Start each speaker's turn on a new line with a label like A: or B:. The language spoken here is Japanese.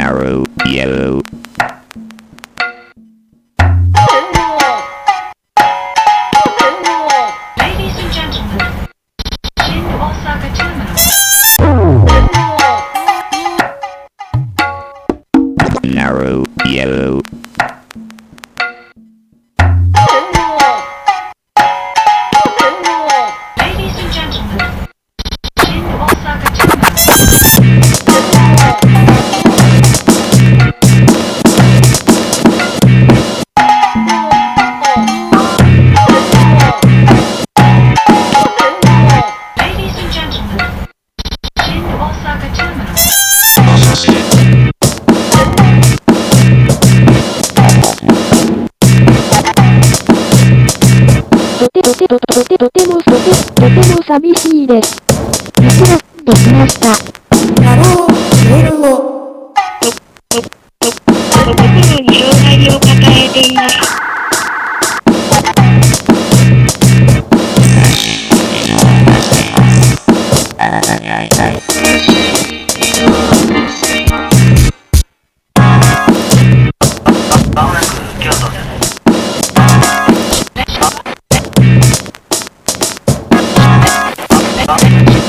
A: Narrow yellow.
B: Ladies and gentlemen, Shin Osaka Terminal.
A: Narrow yellow.
B: Ladies and gentlemen, Shin Osaka Terminal. Ladies and gentlemen, Shin Osaka Terminal.
C: とても寂しいです。実は、できました。
D: やろう、メールを。
E: 心に障害を抱えています。
B: Ladies